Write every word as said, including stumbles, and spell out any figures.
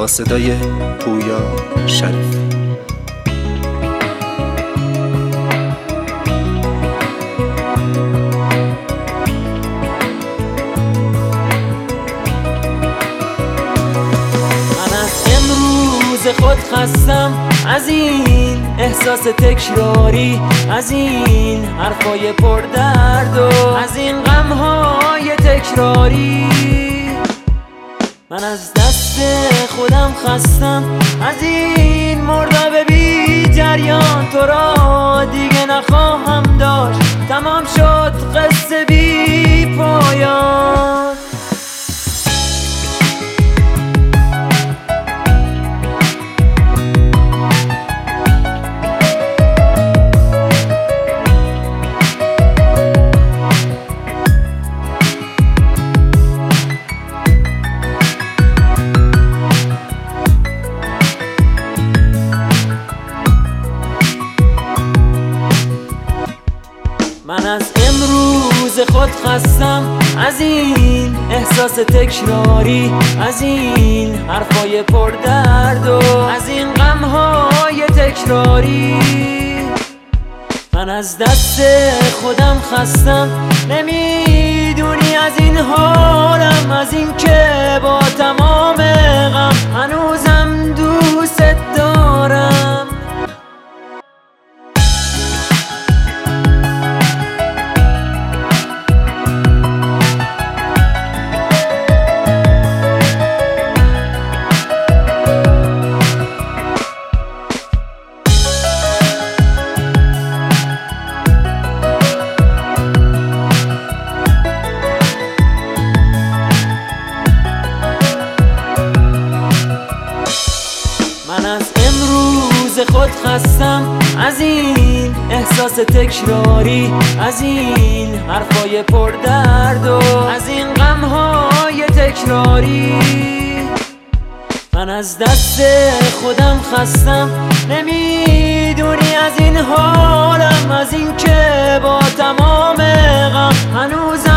با صدای پویا شریف. خود خستم از این احساس تکراری، از این حرفای پردرد و از این غمهای تکراری. من از دست خودم خستم از این مرداب بی جریان. تو را دیگه نخواهم داشت، تمام شد قصه بی پایان. من از امروز خود خستم از این احساس تکراری، از این حرفای پردرد و از این غمهای تکراری. من از دست خودم خستم، نمیدونی از این حالم، از این که با تمام غم هنوزم دوست دارم. من از امروز خود خستم از این احساس تکراری، از این حرفای پردرد و از این غمهای تکراری. من از دست خودم خستم، نمیدونی از این حالم، از این که با تمام غم هنوزم